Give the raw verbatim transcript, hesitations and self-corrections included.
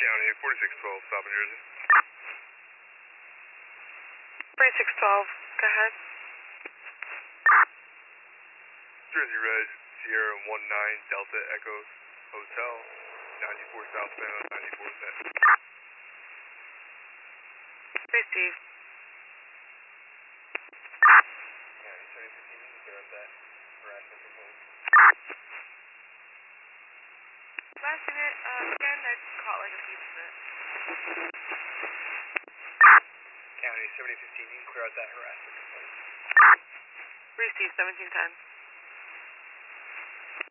County, forty-six twelve, South New Jersey. forty-six twelve, go ahead. Jersey Red, Sierra one nine, Delta Echo Hotel, ninety-four South San, ninety-four San. Receive. County, seventy fifteen, clear up that harassment proposed. Last unit, uh, again, I caught like a piece of it. County, seventy fifteen, clear out that harassment complaint. Receive, seventeen ten.